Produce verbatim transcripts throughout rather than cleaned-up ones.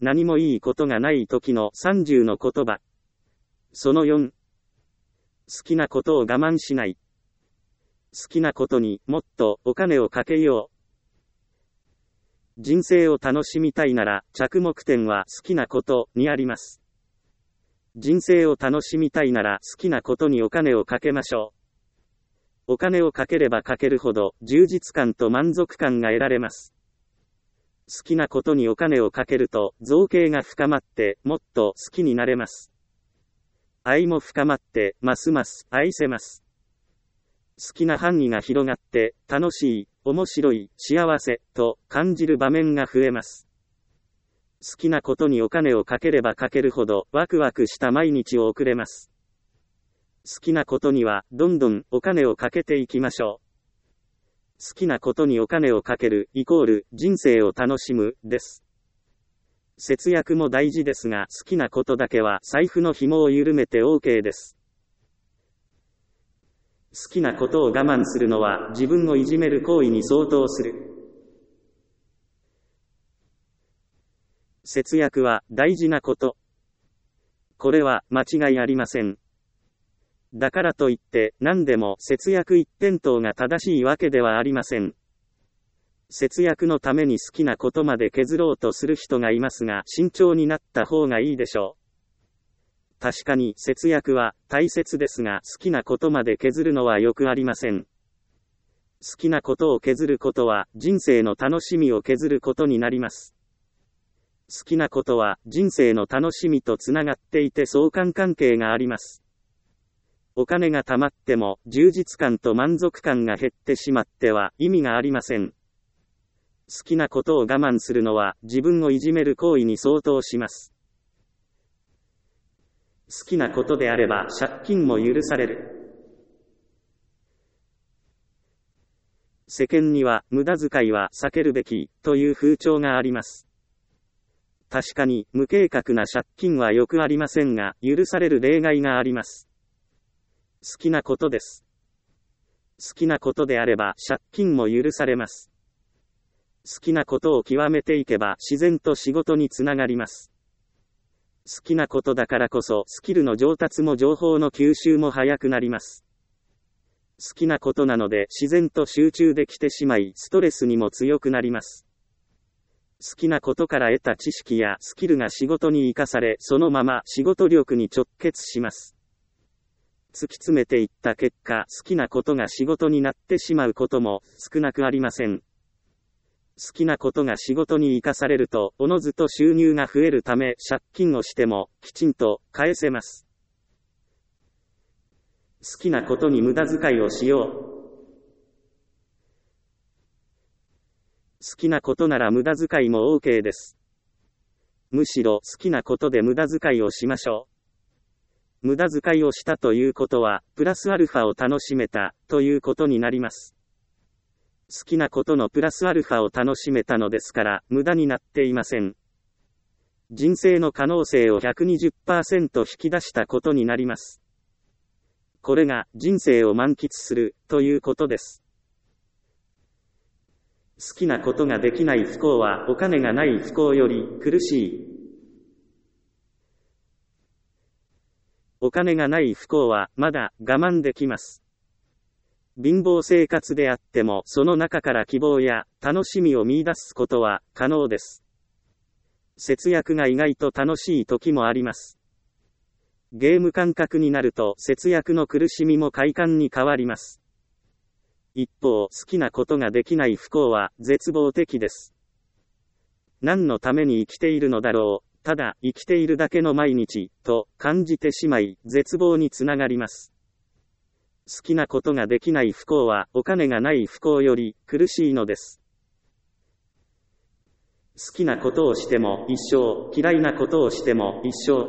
何もいいことがない時のさんじゅうの言葉。そのよん。好きなことを我慢しない。好きなことにもっとお金をかけよう。人生を楽しみたいなら着目点は好きなことにあります。人生を楽しみたいなら好きなことにお金をかけましょう。お金をかければかけるほど充実感と満足感が得られます。好きなことにお金をかけると造形が深まってもっと好きになれます。愛も深まってますます愛せます。好きな範囲が広がって楽しい、面白い、幸せと感じる場面が増えます。好きなことにお金をかければかけるほどワクワクした毎日を送れます。好きなことにはどんどんお金をかけていきましょう。好きなことにお金をかけるイコール人生を楽しむです。節約も大事ですが好きなことだけは財布の紐を緩めて OK です。好きなことを我慢するのは自分をいじめる行為に相当する。節約は大事なこと。これは間違いありません。だからといって何でも節約一辺倒が正しいわけではありません。節約のために好きなことまで削ろうとする人がいますが慎重になった方がいいでしょう。確かに節約は大切ですが好きなことまで削るのはよくありません。好きなことを削ることは人生の楽しみを削ることになります。好きなことは人生の楽しみとつながっていて相関関係があります。お金が貯まっても充実感と満足感が減ってしまっては意味がありません。好きなことを我慢するのは自分をいじめる行為に相当します。好きなことであれば借金も許される。世間には無駄遣いは避けるべきという風潮があります。確かに無計画な借金はよくありませんが許される例外があります。好きなことです。好きなことであれば借金も許されます。好きなことを極めていけば自然と仕事につながります。好きなことだからこそスキルの上達も情報の吸収も早くなります。好きなことなので自然と集中できてしまいストレスにも強くなります。好きなことから得た知識やスキルが仕事に生かされそのまま仕事力に直結します。突き詰めていった結果、好きなことが仕事になってしまうことも少なくありません。好きなことが仕事に生かされると、おのずと収入が増えるため、借金をしてもきちんと返せます。好きなことに無駄遣いをしよう。好きなことなら無駄遣いも OK です。むしろ好きなことで無駄遣いをしましょう。無駄遣いをしたということは、プラスアルファを楽しめた、ということになります。好きなことのプラスアルファを楽しめたのですから、無駄になっていません。人生の可能性を ひゃくにじゅっパーセント 引き出したことになります。これが、人生を満喫する、ということです。好きなことができない不幸は、お金がない不幸より苦しい。お金がない不幸はまだ我慢できます。貧乏生活であってもその中から希望や楽しみを見出すことは可能です。節約が意外と楽しい時もあります。ゲーム感覚になると節約の苦しみも快感に変わります。一方、好きなことができない不幸は絶望的です。何のために生きているのだろう。ただ生きているだけの毎日と感じてしまい絶望につながります。好きなことができない不幸はお金がない不幸より苦しいのです。好きなことをしても一生、嫌いなことをしても一生。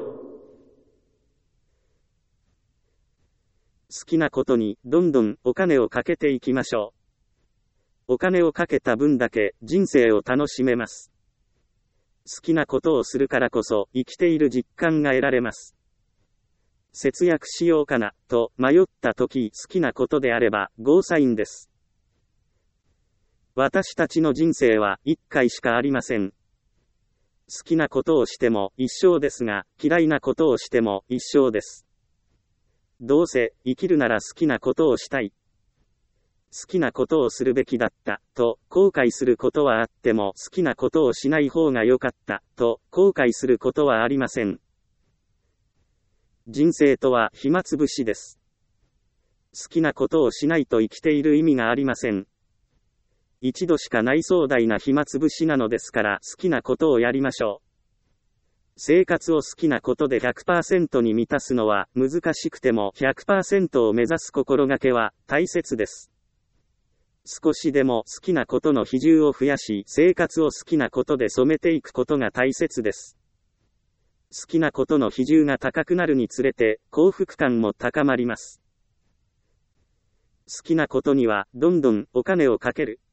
好きなことにどんどんお金をかけていきましょう。お金をかけた分だけ人生を楽しめます。好きなことをするからこそ生きている実感が得られます。節約しようかなと迷った時、好きなことであればゴーサインです。私たちの人生は一回しかありません。好好きなことをしても一生ですが、嫌いなことをしても一生です。どうせ生きるなら好きなことをしたい。好きなことをするべきだった、と後悔することはあっても好きなことをしない方が良かった、と後悔することはありません。人生とは暇つぶしです。好きなことをしないと生きている意味がありません。一度しかない壮大な暇つぶしなのですから好きなことをやりましょう。生活を好きなことで ひゃくパーセント に満たすのは難しくても ひゃくパーセント を目指す心がけは大切です。少しでも好きなことの比重を増やし、生活を好きなことで染めていくことが大切です。好きなことの比重が高くなるにつれて、幸福感も高まります。好きなことには、どんどんお金をかける。